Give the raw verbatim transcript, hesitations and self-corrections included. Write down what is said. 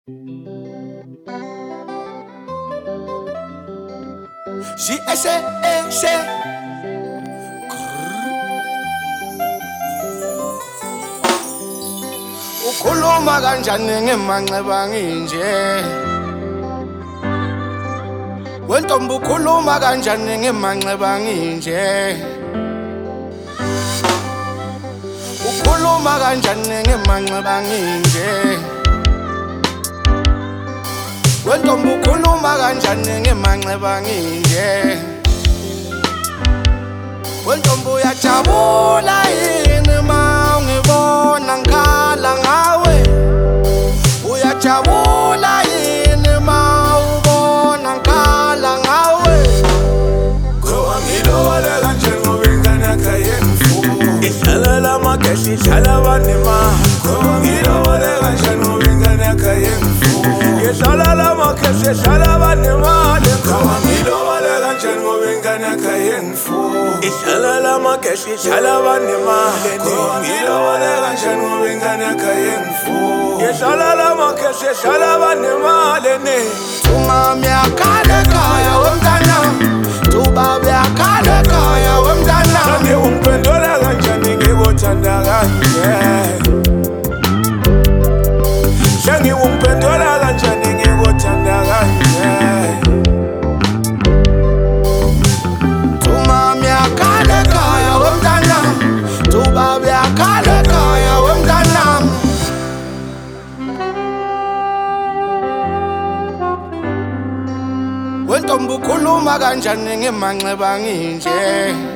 She eshe eshe ukhuluma kanjani ngemanxeba nginje wentombi ukhuluma kanjani ngemanxeba nginje ukhuluma kanjani ngemanxeba nginje wentombi ukhuluma kanjani ngemanxeba nginje wentombi uyajabula yini ma ungibona ngikhala ngawe uyajabula yini ma ubona ngikhala ngawe Ngoba ngilobole kanje ngoba ingane yakho yemfuyo ihlala lamageshi ihlala banemali Ngoba ngilobole kanje ngoba ingane yakho yemfuyo ihlala lamageshi ihlala banemali Ngoba ngilobole kanje ngoba ingane yakho yemfuyo ihlala lamageshi ihlala banemali Ngoba ngilobole kanje ngoba ingane yakho yemfuyo ihlala lamageshi ihlala banemali umama yakhala ekhaya womntana ubaba yakhala ekhaya womntana Kanti ungiphendula kanjani ngikuthanda kanje Shangi ungiphendula kanjani ngikuthanda kanje umama yakhala ekhaya womntana ubaba yakhala ekhaya womntana wentombi ukhuluma kanjani ngemanxeba nginje